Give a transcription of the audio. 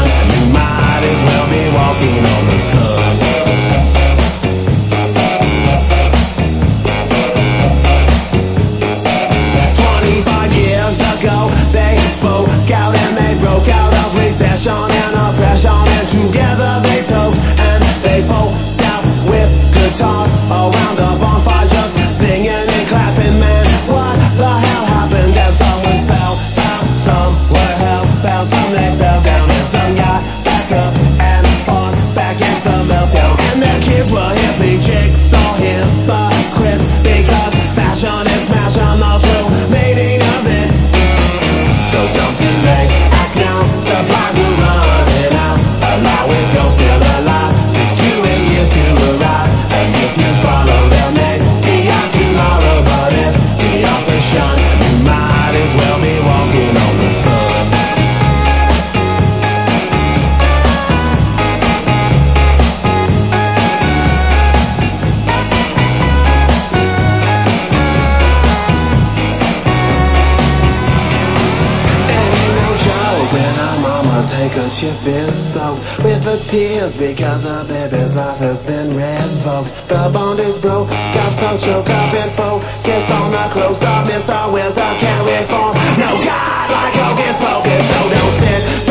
shun, and you might as well be walking on the sun. 25 years ago, they spoke out and they broke out of recession and oppression, and together they told and they folked out with guitars around a bonfire, just singing and clapping. Man, what the hell happened? That some were spellbound, some were hellbound, some they fell down, and some got back up and fought back against the meltdown. And their kids were hippie chicks or hypocrites, because fashion is smashing the true meaning of it. So don't delay, act now, supplies are running out. Allow if you're still alive, 6 to 8 years to arrive. And if you follow, there may be a tomorrow, but if the authors shun, you might as well be walking on the sun. When our mama's handkerchief is soaked with the tears because the baby's life has been revoked. The bond is broke, got so choked up and focused on the closed up Mr. Wizard can't reform. No God like Hocus Pocus, so don't sit